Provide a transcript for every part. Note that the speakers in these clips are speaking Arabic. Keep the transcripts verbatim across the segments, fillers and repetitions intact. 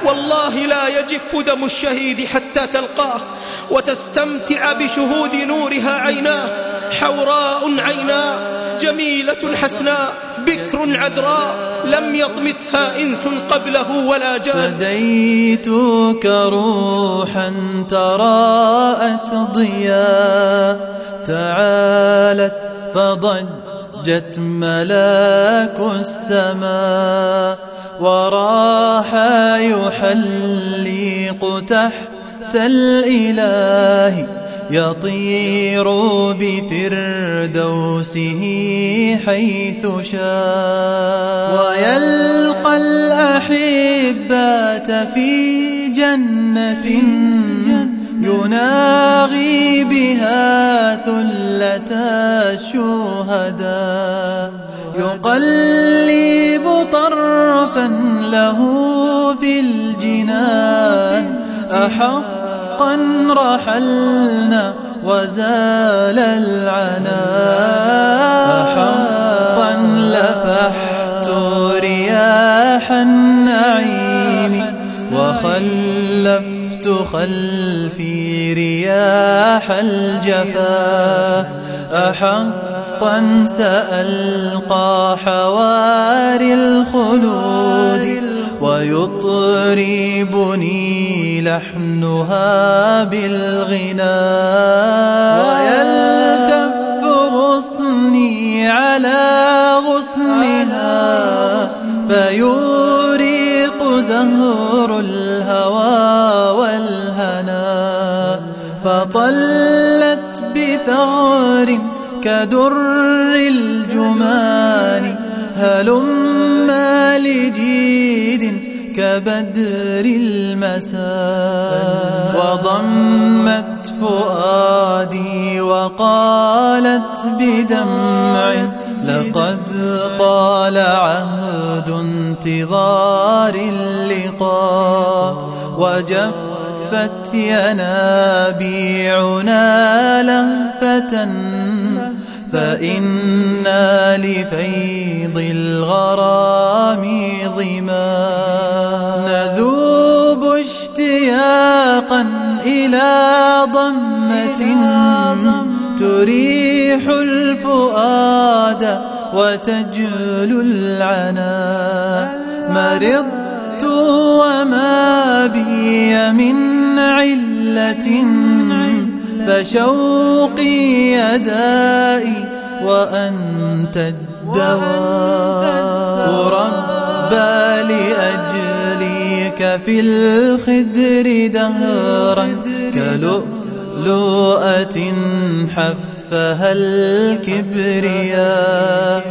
والله لا يجف دم الشهيد حتى تلقاه وتستمتع بشهود نورها عيناه. حوراء عيناه جميلة حسناء بكر عذراء لم يطمثها إنس قبله ولا جان. فديتك روحا تراءت ضياء تعالت فضجت ملاك السماء وراح يحلق تحت الإله يطير بفردوسه حيث شاء ويلقى الأحبة في جنة يناغي بها ثلة الشهداء يقلب طرفا له في الجنان أحقا رحلنا وزال العناء أحقا لفحت رياح النعيم وخلفت خلفي رياح الجفا أحقا سألقى حواري الخلود ويطربني لحنها بالغناء ويلتف غصني على غصنها فيوريق زهر الهوى والهنا فطلت بثغر كدر الجمان هلما لجيد كبدر المساء وضمت فؤادي وقالت بدمع لقد طال عهد انتظار اللقاء وجفت ينابيعنا لهفة فإنا لفيض الغرام ظما نذوب اشتياقا إلى ضمة تريح الفؤاد وتجلو العنا مرضت وما بي من علة فشوقي يدائي وأنت الدواء ربى لأجليك في الخدر دهرا كلؤلؤة حفها الكبرياء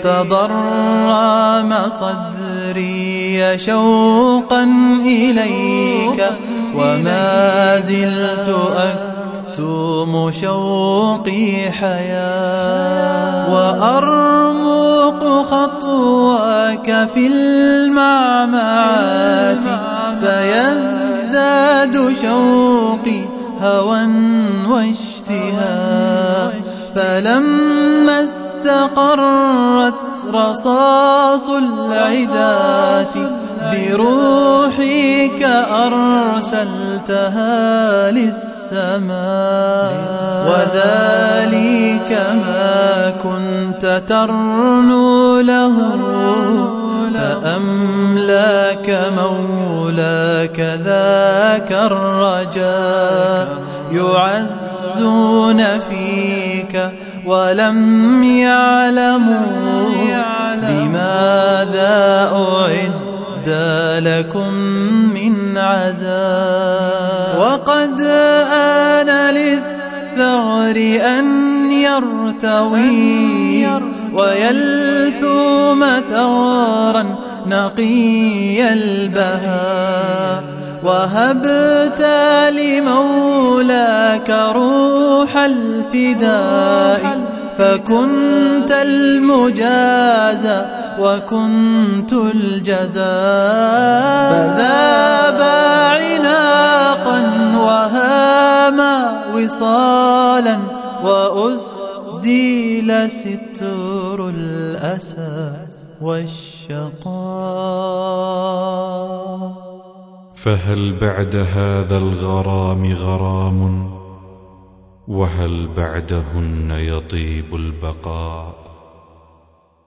تضرم صدري شوقا إليك وما زلت أكتم شوقي حياة وأرمق خطواك في المعمعات فيزداد شوقي هوى واشتهاء فلما استقرت رصاص العداة بروحك أرسلتها للسماء وذلك ما كنت ترنو له فأملاك مولاك ذاك الرجاء يعزون فيك ولم يعلموا بماذا أعد لكم من عذاب وقد آن للثغر أن يرتوي ويلثوم ثغرا نقي البهاء وهبت لمولاك روح الفداء فكنت المجازى وكنت الجزاء فذاب عناقا وهاما وصالا وأسديل ستر الأسى والشقاء فهل بعد هذا الغرام غرام؟ وهل بعدهن يطيب البقاء؟